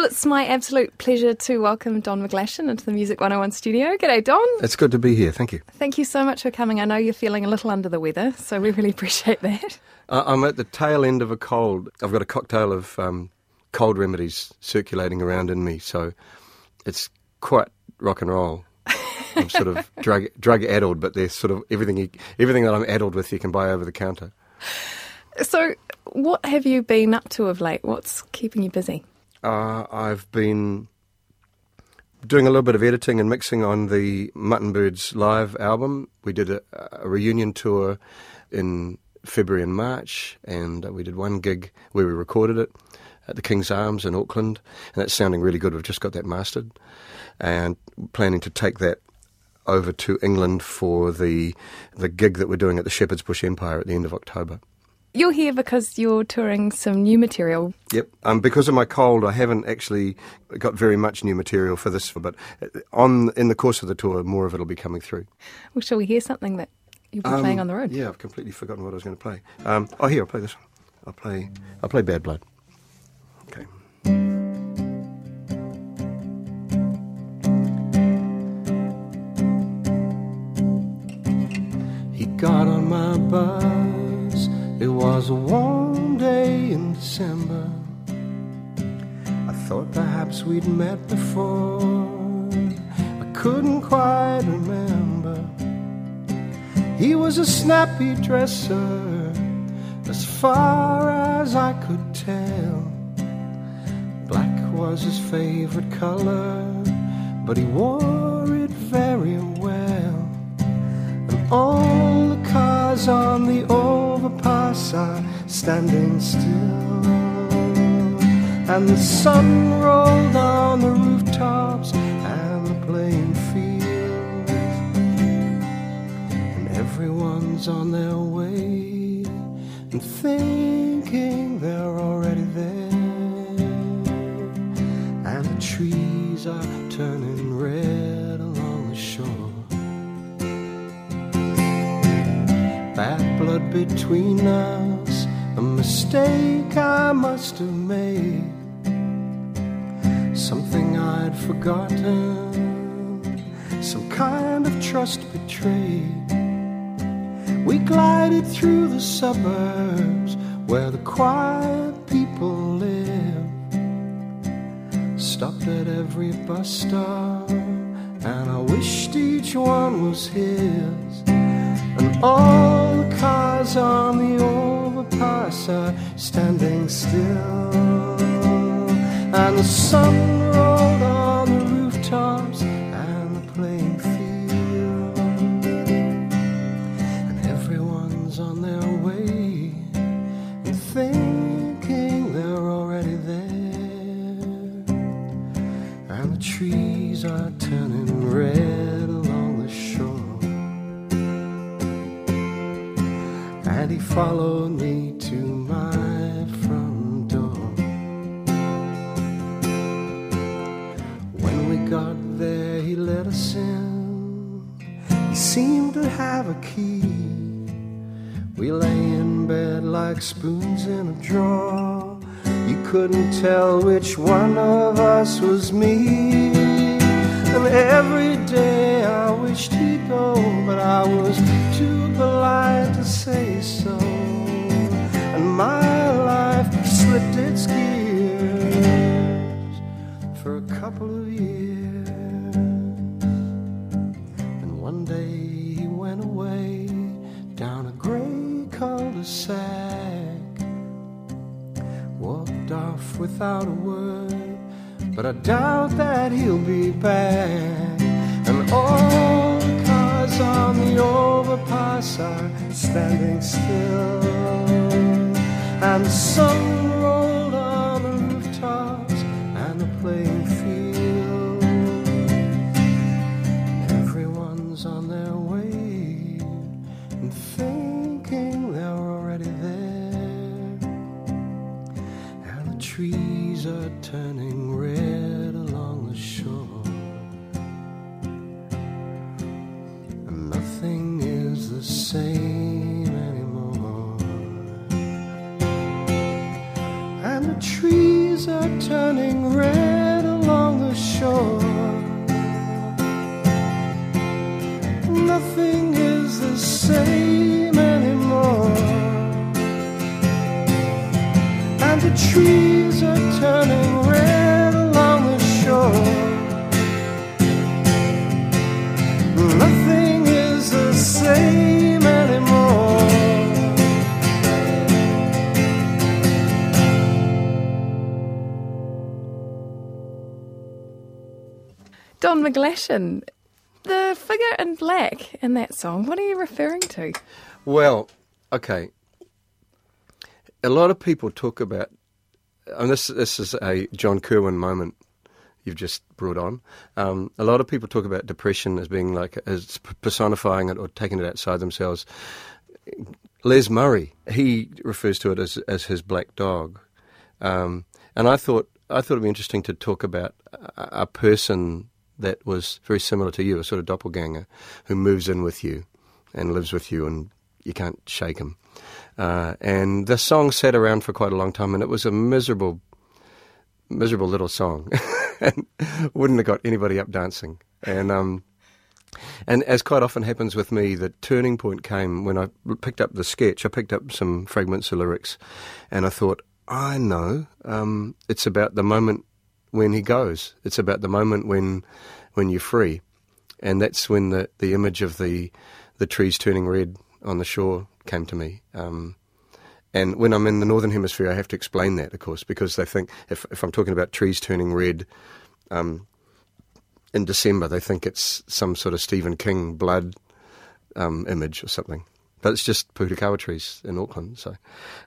it's my absolute pleasure to welcome Don McGlashan into the Music 101 studio. G'day, Don. It's good to be here, thank you. Thank you so much for coming. I know you're feeling a little under the weather, so we really appreciate that. I'm at the tail end of a cold. I've got a cocktail of cold remedies circulating around in me, so it's quite rock and roll. I'm sort of drug addled, but there's sort of everything that I'm addled with you can buy over the counter. So what have you been up to of late? What's keeping you busy? I've been doing a little bit of editing and mixing on the Mutton Birds live album. We did a reunion tour in February and March, and we did one gig where we recorded it at the King's Arms in Auckland, and that's sounding really good. We've just got that mastered, and planning to take that over to England for the gig that we're doing at the Shepherd's Bush Empire at the end of October. You're here because you're touring some new material. Yep. Because of my cold, I haven't actually got very much new material for this, but in the course of the tour, more of it will be coming through. Well, shall we hear something that you'll be playing on the road? Yeah, I've completely forgotten what I was going to play. Here, I'll play this one. I'll play Bad Blood. Okay. He got on my bus. It was a warm day in December. I thought perhaps we'd met before. I couldn't quite remember. He was a snappy dresser, as far as I could tell. Black was his favorite color, but he wore it very well. And all the cars on the overpass are standing still, and the sun rolled on the rooftops and the playing fields, and everyone's on their way and thinking they're already there, and the trees are turning red along the shore. Bad blood between us, a mistake I must have made, something I'd forgotten, some kind of trust betrayed. We glided through the suburbs where the quiet people live, stopped at every bus stop, and I wished each one was his. And all the cars on the overpass are standing still, and the sun rolled on the rooftops and the playing field, and everyone's on their way and thinking they're already there, and the trees are turning red along the shore. And he followed me to my front door. When we got there, he let us in. He seemed to have a key. We lay in bed like spoons in a drawer. You couldn't tell which one of us was me. And every day I wished he'd go, but I was too polite to say so, and my life slipped its gears for a couple of years. And one day he went away down a grey cul-de-sac, walked off without a word, but I doubt that he'll be back. And all the cars on the overpass are standing still, and the sun rolled on the rooftops and the playing field, and everyone's on their way and thinking they're already there, and the trees are turning red along the shore. Nothing is the same anymore, and the trees are turning red same anymore, and the trees are turning red along the shore. Nothing is the same anymore. Don McGlashan, the figure in black in that song, what are you referring to? Well, okay. A lot of people talk about, and this is a John Kerwin moment you've just brought on. A lot of people talk about depression as being like, as personifying it or taking it outside themselves. Les Murray, he refers to it as his black dog. And I thought it'd be interesting to talk about a person that was very similar to you, a sort of doppelganger, who moves in with you and lives with you and you can't shake him. And the song sat around for quite a long time, and it was a miserable little song. And wouldn't have got anybody up dancing. And as quite often happens with me, the turning point came when I picked up the sketch. I picked up some fragments of lyrics, and I thought, I know, it's about the moment when he goes. It's about the moment when you're free. And that's when the image of the trees turning red on the shore came to me. And when I'm in the Northern Hemisphere, I have to explain that, of course, because they think if I'm talking about trees turning red in December, they think it's some sort of Stephen King blood image or something. But it's just Pūtakawa trees in Auckland. So,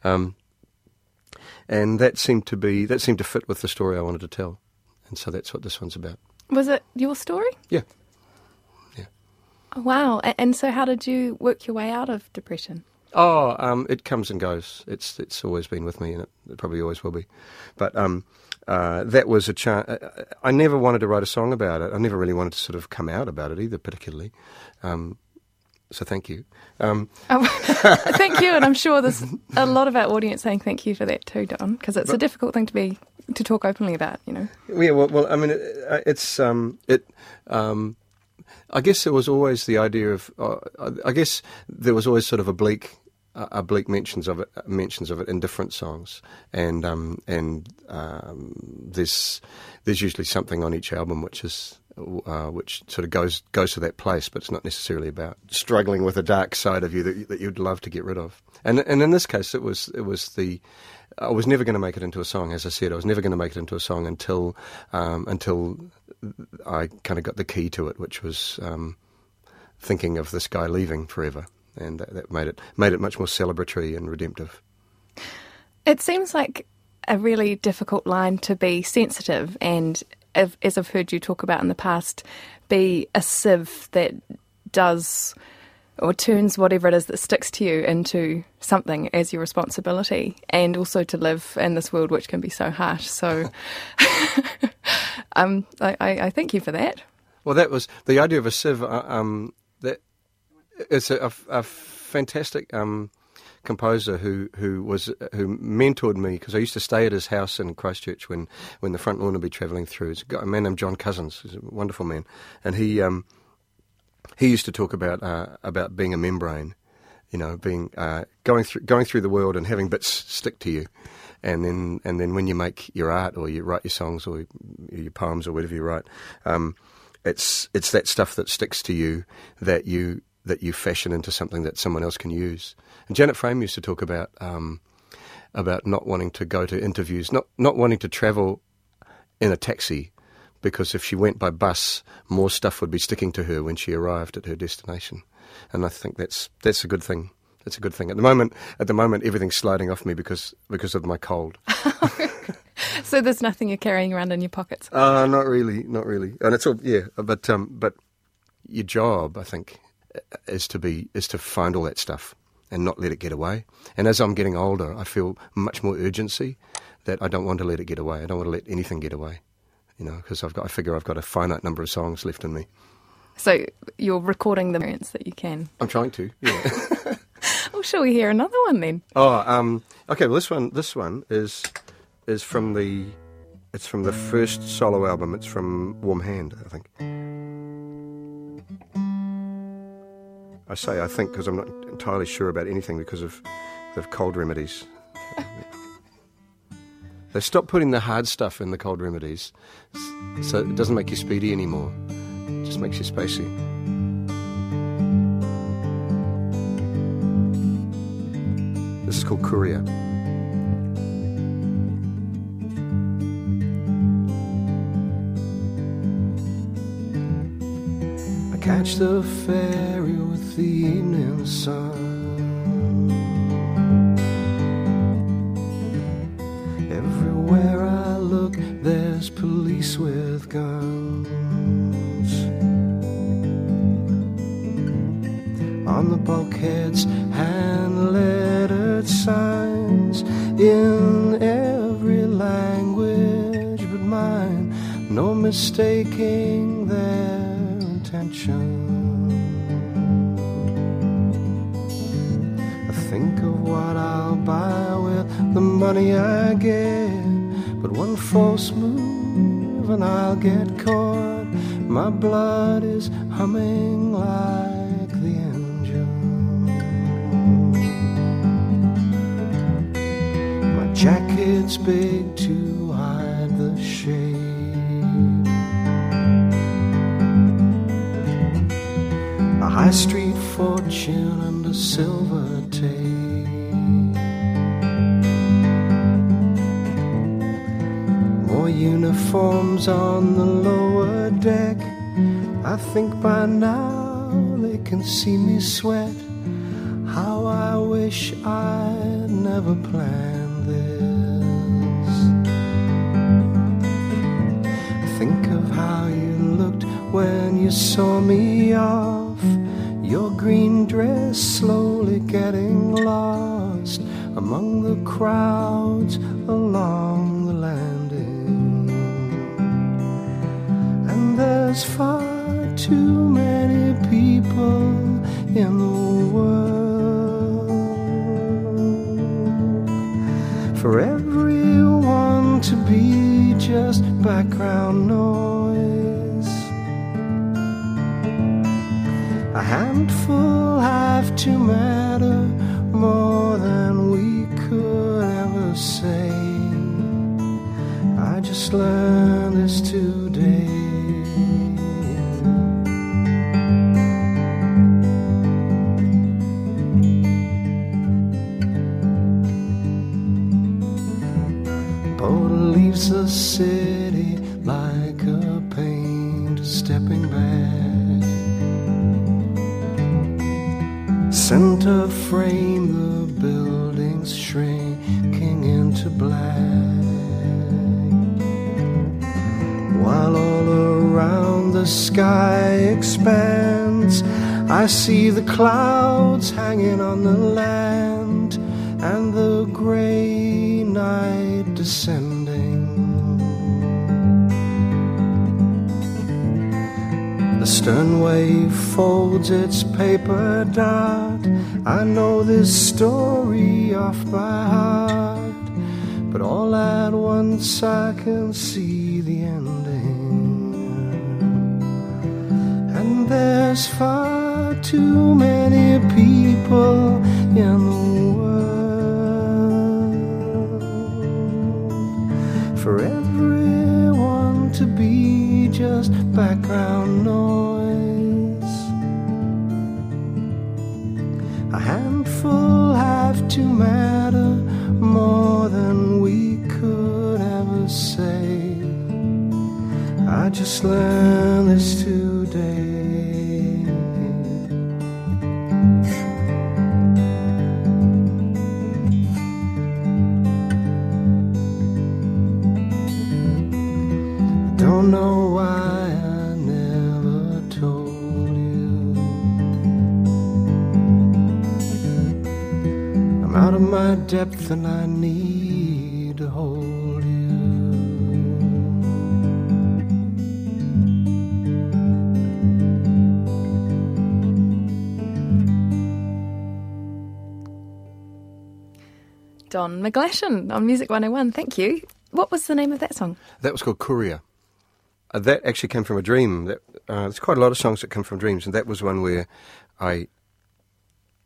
and that seemed to fit with the story I wanted to tell. And so that's what this one's about. Was it your story? Yeah. Oh, wow. And so how did you work your way out of depression? Oh, it comes and goes. It's always been with me, and it probably always will be. But that was a chance. I never wanted to write a song about it. I never really wanted to sort of come out about it either, particularly. So thank you. Thank you, and I'm sure there's a lot of our audience saying thank you for that too, Don, because it's a difficult thing to talk openly about, you know. Yeah, well, I mean, I guess there was always the idea of. I guess there was always sort of oblique mentions of it in different songs, and there's usually something on each album which sort of goes to that place, but it's not necessarily about struggling with a dark side of you that you'd love to get rid of. And in this case, it was I was never going to make it into a song. As I said, I was never going to make it into a song until I kind of got the key to it, which was thinking of this guy leaving forever, and that made it much more celebratory and redemptive. It seems like a really difficult line to be sensitive and, as I've heard you talk about in the past, be a sieve that does or turns whatever it is that sticks to you into something as your responsibility, and also to live in this world which can be so harsh. So I thank you for that. Well, that was the idea of a sieve. That it's a fantastic composer who mentored me, because I used to stay at his house in Christchurch when the Front Lawn would be travelling through. It's a man named John Cousins, who's a wonderful man, and he used to talk about being a membrane, you know, being going through the world and having bits stick to you, and then when you make your art or you write your songs or your poems or whatever you write, it's that stuff that sticks to you that you fashion into something that someone else can use. And Janet Frame used to talk about not wanting to go to interviews, not wanting to travel in a taxi, because if she went by bus, more stuff would be sticking to her when she arrived at her destination. And I think that's a good thing. That's a good thing. At the moment, everything's sliding off me because of my cold. So there's nothing you're carrying around in your pockets? Not really. And it's all, yeah, but your job, I think, is to find all that stuff and not let it get away. And as I'm getting older, I feel much more urgency that I don't want to let it get away. I don't want to let anything get away, you know, because I figure I've got a finite number of songs left in me. So you're recording the experience that you can? I'm trying to, yeah. Well, shall we hear another one then? Okay. Well, this one is from the first solo album. It's from Warm Hand, I think. I say I think because I'm not entirely sure about anything because of cold remedies. They stopped putting the hard stuff in the cold remedies, so it doesn't make you speedy anymore. It just makes you spacey. This is called Courier. I catch the ferry with the evening sun. Everywhere I look, there's police with guns. On the bulkheads, hand-lettered signs in every language but mine. No mistaking their intention. I think of what I'll buy with the money I get, but one false move and I'll get caught. My blood is humming like the engine. My jacket's big to hide the shade. A high street fortune and a silver tape. More uniforms on the lower deck. I think by now they can see me sweat. How I wish I'd never planned this. Think of how you looked when you saw me off. Your green dress slowly getting lost among the crowds along the landing. And there's far too many people in the world for everyone to be just background noise. A handful have to matter more than we could ever say. I just learned this today. Boat leaves the city like a painter stepping back. Center frame, the buildings shrinking into black, while all around the sky expands. I see the clouds hanging on the land and the grey night descending. The stern wave folds its paper dart. I know this story off by heart, but all at once I can see the ending. And there's far too many people in the world for everyone to be just background noise. A handful have to matter more than we could ever say. I just learned this today. I don't know why I never told you. I'm out of my depth and I need to hold you. Don McGlashan on Music 101, thank you. What was the name of that song? That was called Courier. That actually came from a dream. There's quite a lot of songs that come from dreams, and that was one where I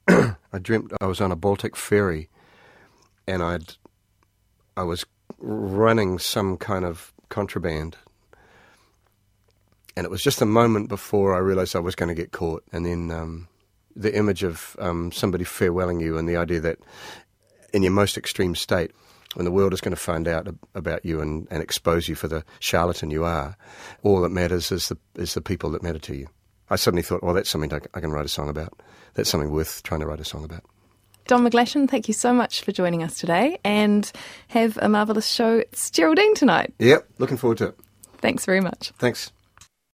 I dreamt I was on a Baltic ferry, and I was running some kind of contraband. And it was just a moment before I realised I was going to get caught. And then the image of somebody farewelling you, and the idea that in your most extreme state, when the world is going to find out about you and expose you for the charlatan you are, all that matters is the people that matter to you. I suddenly thought, well, that's something I can write a song about. That's something worth trying to write a song about. Don McGlashan, thank you so much for joining us today, and have a marvellous show. It's Geraldine tonight. Yep, looking forward to it. Thanks very much. Thanks.